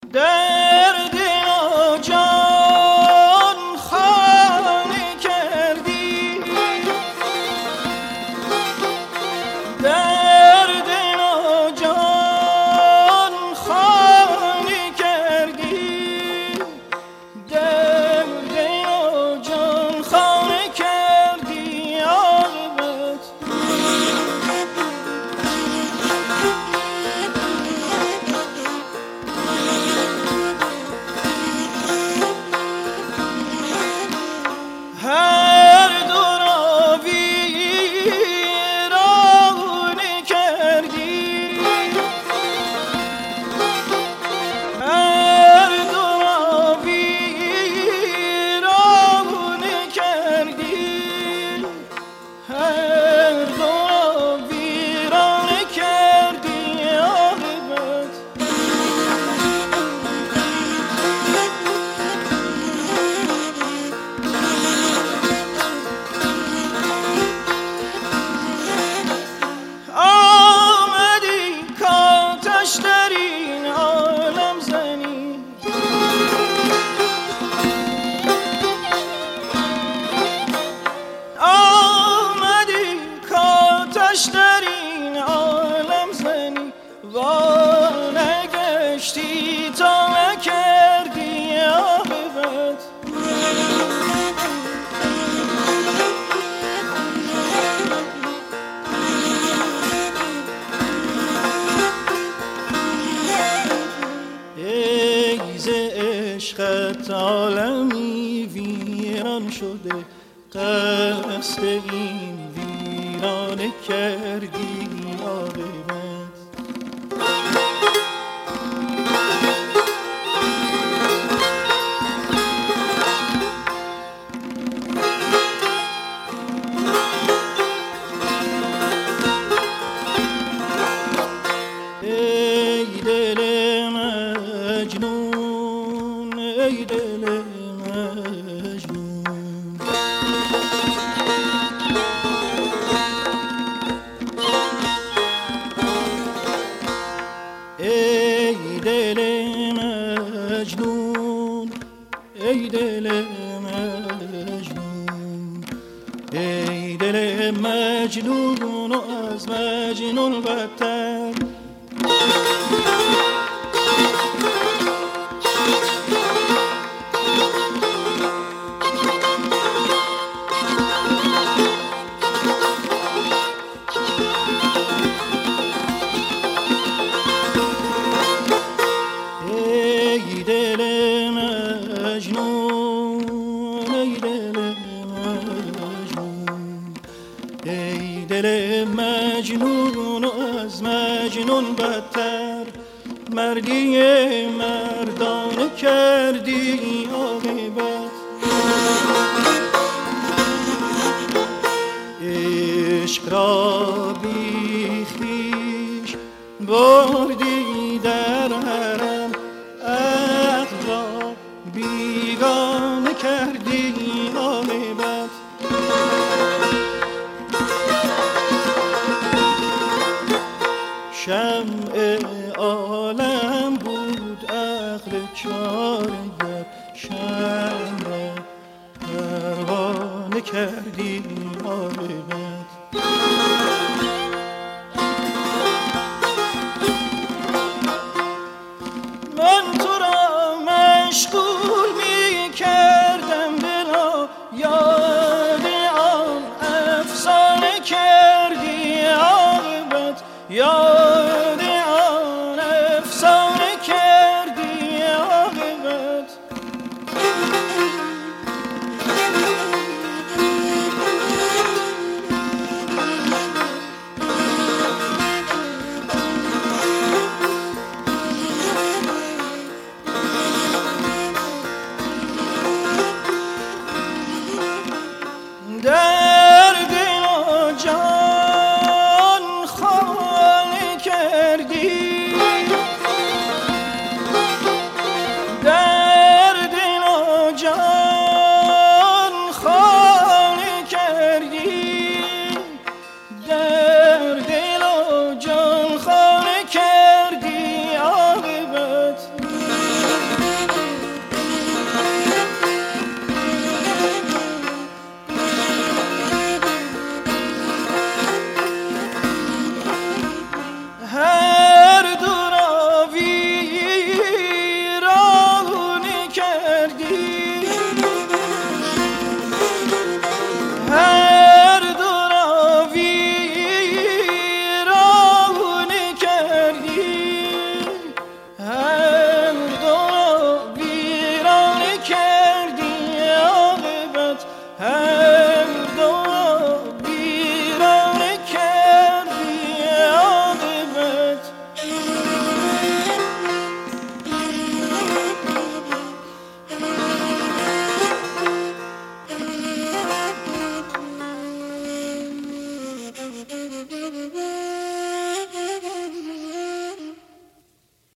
درد جان خانه کردی، درد جان خانه کردی، درد جان خانه کردی عاقبت. هر دو را ویرانه کردی، هر دو را ویرانه کردی، هر دو را ویرانه کردی عاقبت. آمدی کاتش در این عالم زنی، آمدی کاتش در این عالم زنی، وانگشتی تا نکردی عاقبت. ای ز عشقت عالمی ویران شده، قصد این ویرانه کردی عاقبت. ای دل مجنون، ای دل مجنون، ای دل مجنون، ای دل مجنون، ای دل مجنون و از مجنون بدتر. ای دل مجنون، ای دل مجنون، ای دل مجنون و از مجنون بدتر. مردی مردانه کردی عاقبت. عشق را بی خویش بردی در حرم، عقل را بیگانه کردی عاقبت. شمع عالم بود عقل چارگر، شمع را پروانه کردی عاقبت. من تو را مشغول